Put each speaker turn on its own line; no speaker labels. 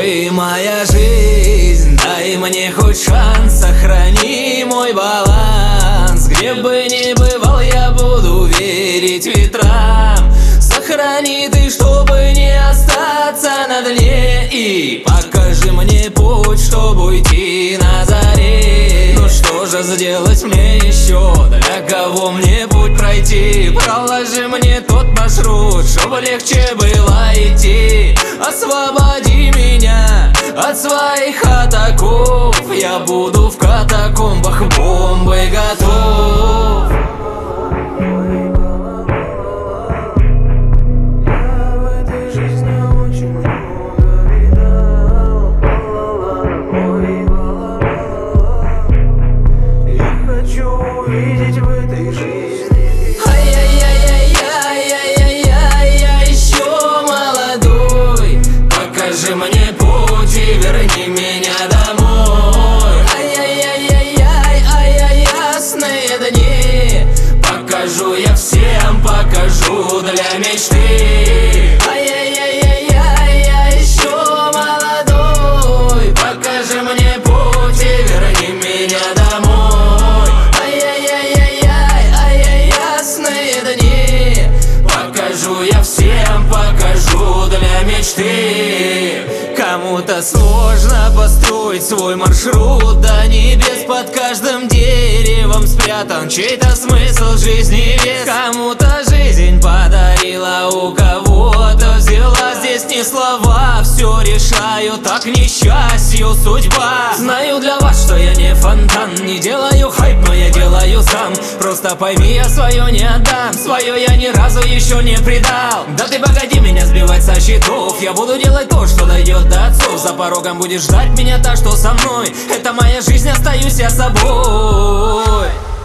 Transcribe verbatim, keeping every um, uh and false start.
Ой, моя жизнь, дай мне хоть шанс, сохрани мой баланс. Где бы ни бывал, я буду верить ветрам. Сохрани ты, чтобы не остаться на дне, и покажи мне путь, чтобы уйти на заре. Ну что же сделать мне еще, для кого мне путь пройти? Проложи мне тот маршрут, чтобы легче было идти. Освободи меня от своих атаков, я буду в катакомбах бомбой готов.
Увидеть в этой жизни.
Ай-яй-яй-яй-яй-яй-яй, я еще молодой. Покажи мне путь и верни меня домой. Ай-яй-яй-яй-яй, ай-яй, ясные дни. Покажу я всем, покажу для мечты. Ай-яй-яй-яй-яй, я еще молодой. Покажи мне путь и верни меня домой. Покажу я всем, покажу для мечты. Кому-то сложно построить свой маршрут до небес. Под каждым деревом спрятан чей-то смысл жизни вес. Кому-то жизнь подарила, у кого-то взяла. Здесь не слова все решают, так к несчастью судьба. Знаю для вас, что я не фонтан, не делаю хайп, но я делаю сам. Просто пойми, я свое не отдам, свое я ни разу еще не предал. Да ты погоди меня сбивать со счетов, я буду делать то, что дойдет до отцов. За порогом будешь ждать меня, та, что со мной. Это моя жизнь, остаюсь я собой.